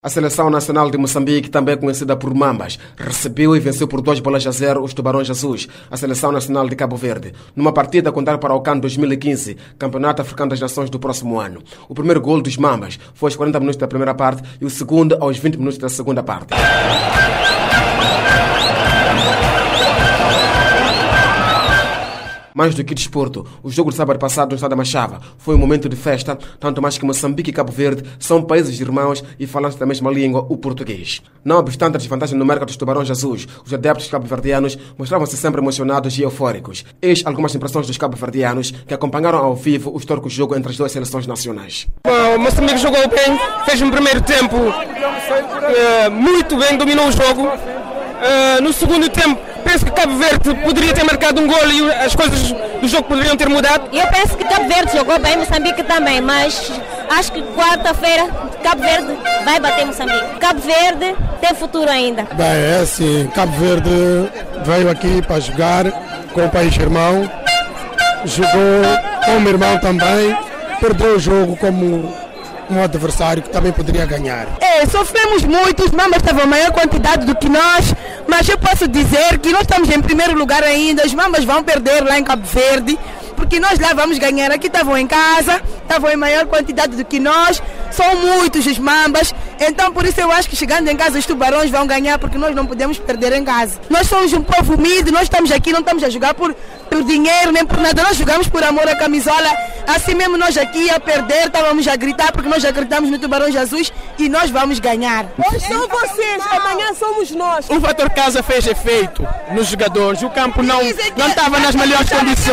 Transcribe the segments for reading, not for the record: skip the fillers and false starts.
A Seleção Nacional de Moçambique, também conhecida por Mambas, recebeu e venceu por 2-0 os Tubarões Azuis, a Seleção Nacional de Cabo Verde, numa partida a contar para o CAN 2015, Campeonato Africano das Nações do próximo ano. O primeiro gol dos Mambas foi aos 40 minutos da primeira parte e o segundo aos 20 minutos da segunda parte. Mais do que desporto, o jogo de sábado passado no estado da Machava foi um momento de festa, tanto mais que Moçambique e Cabo Verde são países irmãos e falantes da mesma língua, o português. Não obstante a desvantagem numérica dos Tubarões Azuis, os adeptos cabo-verdianos mostravam-se sempre emocionados e eufóricos. Eis algumas impressões dos cabo-verdianos que acompanharam ao vivo o histórico jogo entre as duas seleções nacionais. Bom, o Moçambique jogou bem, fez um primeiro tempo muito bem, dominou o jogo. No segundo tempo, penso que Cabo Verde poderia ter marcado um gol e as coisas do jogo poderiam ter mudado. Eu penso que Cabo Verde jogou bem, Moçambique também, mas acho que quarta-feira Cabo Verde vai bater Moçambique. Cabo Verde tem futuro ainda. Bem, é assim, Cabo Verde veio aqui para jogar com o país irmão, jogou com o irmão também, perdeu o jogo como um adversário que também poderia ganhar. Sofremos muito, os Mambas estavam a maior quantidade do que nós, mas eu posso dizer que nós estamos em primeiro lugar ainda, os Mambas vão perder lá em Cabo Verde, porque nós lá vamos ganhar. Aqui estavam em casa, estavam em maior quantidade do que nós, são muitos os Mambas, então por isso eu acho que chegando em casa os Tubarões vão ganhar, porque nós não podemos perder em casa. Nós somos um povo humilde, nós estamos aqui, não estamos a jogar por dinheiro nem por nada, nós jogamos por amor à camisola. Assim mesmo nós aqui a perder, estávamos a gritar porque nós acreditamos no Tubarões Azuis e nós vamos ganhar. Hoje são vocês, amanhã somos nós. O fator casa fez efeito nos jogadores, o campo não estava nas melhores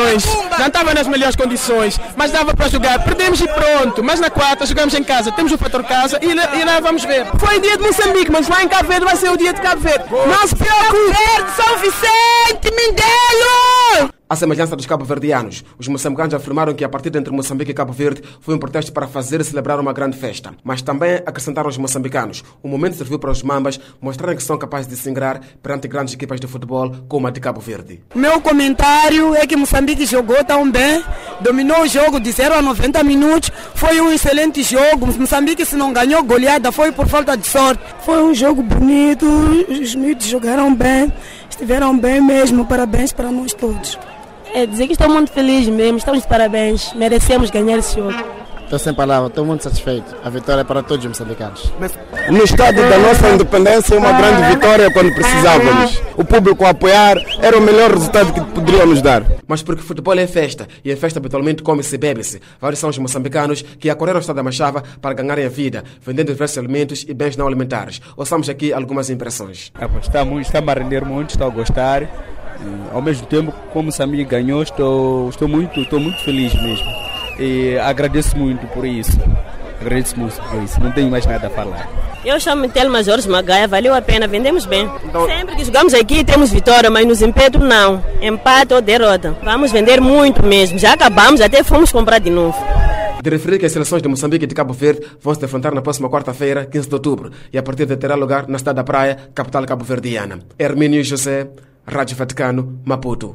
condições, mas dava para jogar, perdemos e pronto, mas na quarta jogamos em casa, temos o fator casa e lá vamos ver. Foi o dia de Moçambique, mas lá em Cabo Verde vai ser o dia de Cabo Verde. Não se preocupe, São Vicente, Mindelo! À semelhança dos cabo-verdianos, os moçambicanos afirmaram que a partida entre Moçambique e Cabo Verde foi um pretexto para fazer e celebrar uma grande festa. Mas também acrescentaram os moçambicanos. O momento serviu para os Mambas mostrarem que são capazes de se ingrar perante grandes equipas de futebol como a de Cabo Verde. Meu comentário é que Moçambique jogou tão bem, dominou o jogo de 0 a 90 minutos, foi um excelente jogo. Moçambique, se não ganhou goleada, foi por falta de sorte. Foi um jogo bonito, os miúdos jogaram bem, estiveram bem mesmo, parabéns para nós todos. É dizer que estou muito feliz mesmo, estamos de parabéns, merecemos ganhar esse jogo. Estou sem palavras, estou muito satisfeito. A vitória é para todos os moçambicanos. No estado da nossa independência, uma grande vitória quando precisávamos. O público a apoiar era o melhor resultado que poderíamos dar. Mas porque futebol é festa, e a festa habitualmente come-se e bebe-se. Vários são os moçambicanos que acorreram ao estado da Machava para ganharem a vida, vendendo diversos alimentos e bens não alimentares. Ouçamos aqui algumas impressões. Está-me a render muito, estou a gostar. Ao mesmo tempo, como Moçambique ganhou, estou muito feliz mesmo. E agradeço muito por isso. Não tenho mais nada a falar. Eu chamo-me Telma Jorge Magaia, valeu a pena, vendemos bem. Sempre que jogamos aqui temos vitória, mas nos impetos não. Empate ou derrota. Vamos vender muito mesmo. Já acabamos, até fomos comprar de novo. De referir que as seleções de Moçambique e de Cabo Verde vão se defrontar na próxima quarta-feira, 15 de outubro, e a partida terá lugar na cidade da Praia, capital cabo-verdiana. Hermínio José, Rádio Vaticano, Maputo.